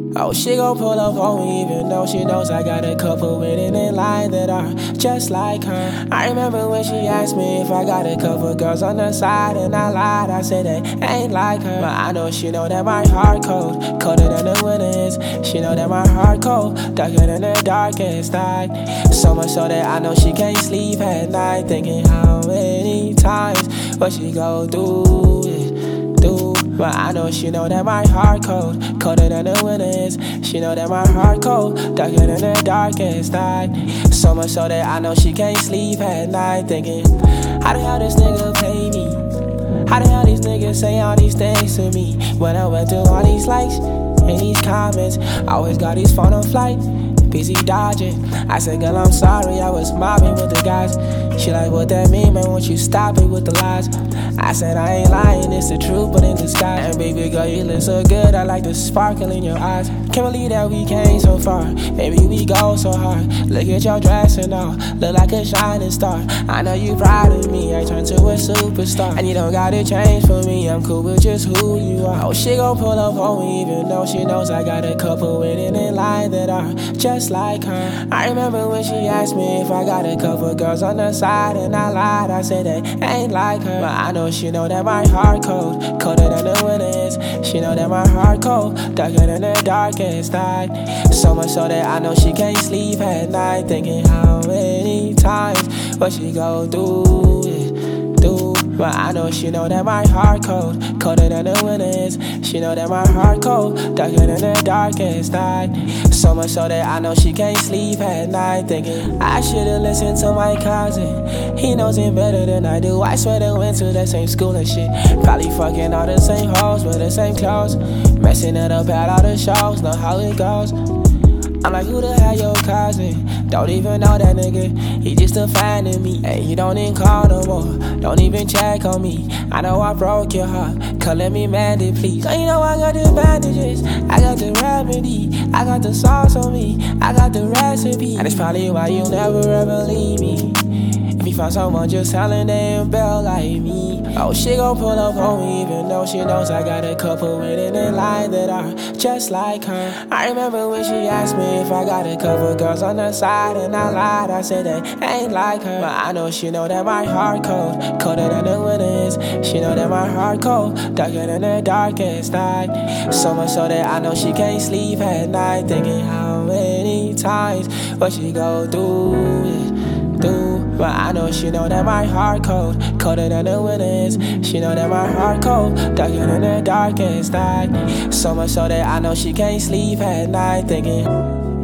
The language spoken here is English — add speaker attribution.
Speaker 1: Oh, she gon' pull up on me even though she knows I got a couple women in line that are just like her. I remember when she asked me if I got a couple girls on the side, and I lied, I said they ain't like her. But I know she know that my heart cold, colder than the winter is. She know that my heart cold, darker than the darkest night. So much so that I know she can't sleep at night, thinking how many times what she go through it. But I know she know that my heart cold, colder than the winter is. She know that my heart cold, darker than the darkest night. So much so that I know she can't sleep at night, thinking, how the hell this nigga pay me? How the hell these niggas say all these things to me? When I went through all these likes and these comments, I always got these phone on flight, busy dodging. I said, girl, I'm sorry, I was mobbing with the guys. She like, what that mean, man, won't you stop it with the lies? I said, I ain't lying, it's the truth, but in disguise. And baby girl, you look so good, I like the sparkle in your eyes. Can't believe that we came so far, maybe we go so hard. Look at your dress and all, look like a shining star. I know you proud of me, I turned to a superstar. And you don't gotta change for me, I'm cool with just who you are. Oh, she gon' pull up on me even though she knows I got a couple women in line that are just like her. I remember when she asked me if I got a couple girls on the side, and I lied, I said they ain't like her. But I know she know that my heart cold, colder than the winter is. She know that my heart cold, darker than the darkest night. So much so that I know she can't sleep at night, thinking how many times what she go through it. But I know she know that my heart cold, colder than the winter is. She know that my heart cold, darker than the darkest night. So much so that I know she can't sleep at night, thinking I should've listened to my cousin. He knows it better than I do. I swear they went to the same school and shit. Probably fucking all the same hoes with the same clothes, messing it up at all the shows, know how it goes. I'm like, who the hell your cousin? Don't even know that nigga, he just a fan of me. And you don't even call no more, don't even check on me. I know I broke your heart, come let me mend it please. So you know I got the bandages, I got the remedy, I got the sauce on me, I got the recipe. And it's probably why you'll never ever leave me. If you find someone just selling damn bell like me. Oh, she gon' pull up on me even though she knows I got a couple women in line that are just like her. I remember when she asked me if I got a couple girls on the side, and I lied, I said they ain't like her. But I know she know that my heart cold, colder than the winter is. She know that my heart cold, darker than the darkest night. So much so that I know she can't sleep at night, thinking how many times what she go through it. But I know she know that my heart cold, colder than the winter is. She know that my heart cold, darker than the darkest night. So much so that I know she can't sleep at night, thinking